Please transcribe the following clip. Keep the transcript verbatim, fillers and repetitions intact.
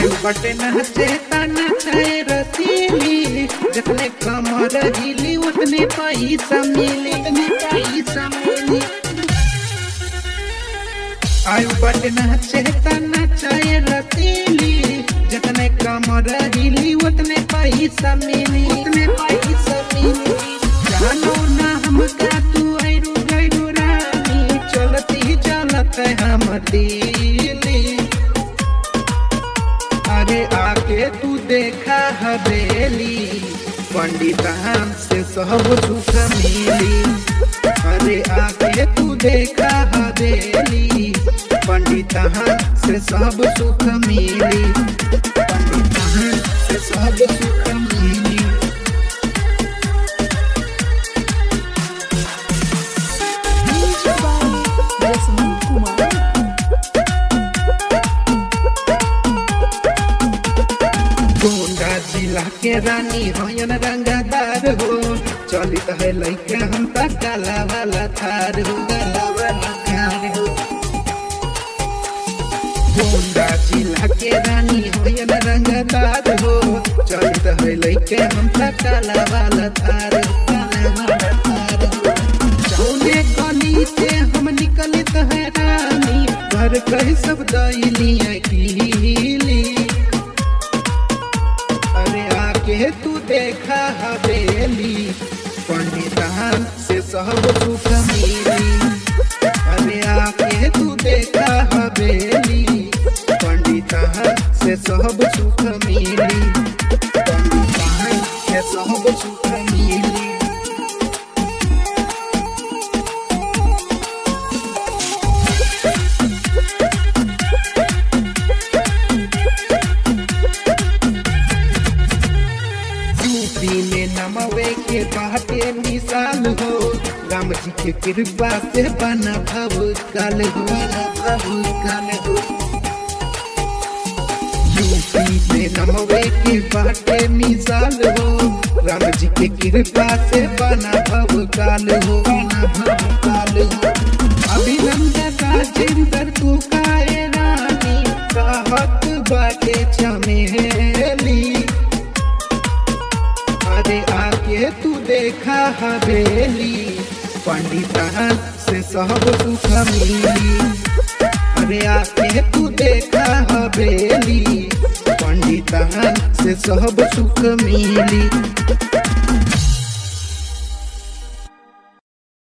आयु बटे नचे तना चाहे रसीली जितने कमर हिली उतने पैसा मिली उतने पैसा मिली आयु बटे नचे तना चाहे रसीली जितने कमर हिली उतने पैसा मिली उतने पैसा मिली जानो ना हमका तू आयु गयु रानी चलती चलत हम दिली अरे आके तू देखा हवेली पंडितान से सब सुख मिली अरे आके तू देखा हवेली पंडितान से सब सुख मिली पंडितान से सब सुख मिली गोंडा जिला के रानी हयन रंगदार हो चलित है लइके हम तक काला वाला थार हो काला वाला थार हो गोंडा जिला के रानी हयन रंगदार हो चलित है लइके हम तक काला वाला थार हो काला वाला थार हो जौने गली से हम निकलत है रानी घर कहीं सब दैली अकेली के तू देखा हवेली पंडितान से सब सुख मिली अरे आके तू देखा हवेली पंडितान से सब सुख मिली पंडितान से सब सुख मिली में नमवे के बाटे मिसाल हो राम जी के कृपा से बना भव काल हो भव काल हो यूपी में नमवे के बाटे मिसाल हो राम जी के कृपा से बना भव काल हो बना भव काल हो अभिनंदन राजेंद्र तू काए रानी कहत बाटे चमेली अरे आके तू देखा हवेली पंडितान से सब सुख मिली अरे आके तू देखा हवेली पंडितान से सब सुख मिली।